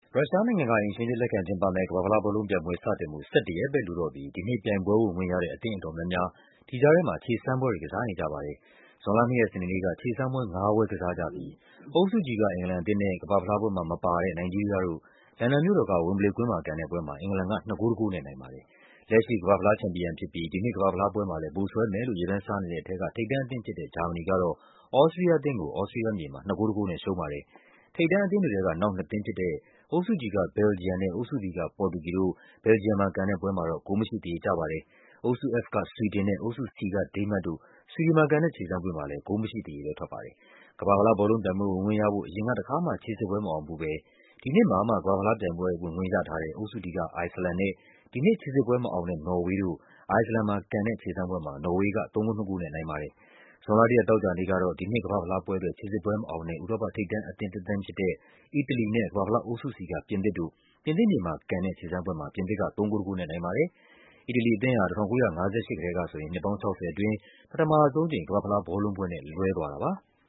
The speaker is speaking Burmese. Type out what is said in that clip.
ရုရှားနိုင်ငံက အိမ်ရှင်အဖြစ်လက်ခံကျင်းပမယ့် ကမ္ဘာ့ဖလားဘောလုံးပြိုင်ပွဲစတင်ဖို့ ၁၁ ရက်ပဲလိုတော့ပြီး ဒီနှစ်ပြိုင်ပွဲဝင်ခွင့်ရတဲ့ အသင်းအတော်များများ ဒီကြားထဲမှာ ခြေစမ်းပွဲတွေ ကစားနေကြပါတယ်။ ဇွန်လ 2 ရက် စနေနေ့က ခြေစမ်းပွဲ ၅ ပွဲကစားကြပြီး အုပ်စု G က အင်္ဂလန်အသင်းနဲ့ ကမ္ဘာ့ဖလားပွဲမှာမပါတဲ့ နိုင်ဂျီးရီးယားတို့ လန်ဒန်မြို့တော်က ဝင်ဘလေကွင်းမှာကန်တဲ့ပွဲမှာ အင်္ဂလန်က 2 ဂိုး 1 ဂိုးနဲ့နိုင်ပါတယ်။ လက်ရှိ ကမ္ဘာ့ဖလားချန်ပီယံဖြစ်ပြီး ဒီနှစ်ကမ္ဘာ့ဖလားပွဲမှာလည်း ဗိုလ်စွဲမယ်လို့ ရေပန်းစားနေတဲ့ထဲက ထိပ်တန်းအသင်းဖြစ်တဲ့ ဂျာမနီကတော့ သြစတြီးယားအသင်းကို သြစတြီးယားမြေမှာ 2 ဂိုး 1 ဂိုးနဲ့ ရှုံးပါတယ်။ ထိပ်တန်းအသင်းတွေထဲက နောက်နှစ်သင်းဖြစ်တဲ့ အုပ်စု G က ဘယ်လ်ဂျီယမ်နဲ့ အုပ်စု B က ပေါ်တူဂီတို့ ဘယ်လ်ဂျီယမ်မှာကန်တဲ့ပွဲမှာတော့ ဂိုးမရှိသရေကျပါတယ်။ အုပ်စု F က ဆွီဒင်နဲ့ အုပ်စု C က ဒိန်းမတ်တို့ ဆွီဒင်မှာကန်တဲ့ ခြေစမ်းပွဲမှာလည်း ဂိုးမရှိသရေပဲထွက်ပါတယ်။ ကမ္ဘာ့ဖလားဘောလုံးပြိုင်ပွဲဝင်ခွင့်ရဖို့ အရင်ကတခါမှ ခြေစစ်ပွဲမအောင်ဖူးဘဲ ဒီနှစ်မှာမှ ကမ္ဘာ့ဖလားပြိုင်ပွဲဝင်ခွင့်ရထားတဲ့ အုပ်စု D က အိုက်စ်လန်နဲ့ ဒီနှစ် ခြေစစ်ပွဲမအောင်တဲ့ နော်ဝေးတို့ အိုက်စ်လန်မှာကန်တဲ့ ခြေစမ်းပွဲမှာ နော်ဝေးက 3 ဂိုး 2 ဂိုးနဲ့နိုင်ပါတယ်။ ဇွန်လ 1 ရက် သောကြာနေ့ကတော့ ဒီနှစ်ကမ္ဘာ့ဖလားပွဲအတွက် ခြေစစ်ပွဲမအောင်တဲ့ ဥရောပထိပ်တန်းအသင်းတသင်းဖြစ်တဲ့ အီတလီနဲ့ ကမ္ဘာ့ဖလားအုပ်စု C က ပြင်သစ်တို့ ပြင်သစ်မြေမှာကန်တဲ့ ခြေစမ်းပွဲမှာ ပြင်သစ်က 3 ဂိုး 1 ဂိုးနဲ့နိုင်ပါတယ်။ အီတလီအသင်းဟာ 1958 ကတည်းကဆိုရင် နှစ်ပေါင်း 60 အတွင်း ပထမဆုံးအကြိမ် ကမ္ဘာ့ဖလားဘောလုံးပွဲနဲ့ လွဲသွားတာပါ။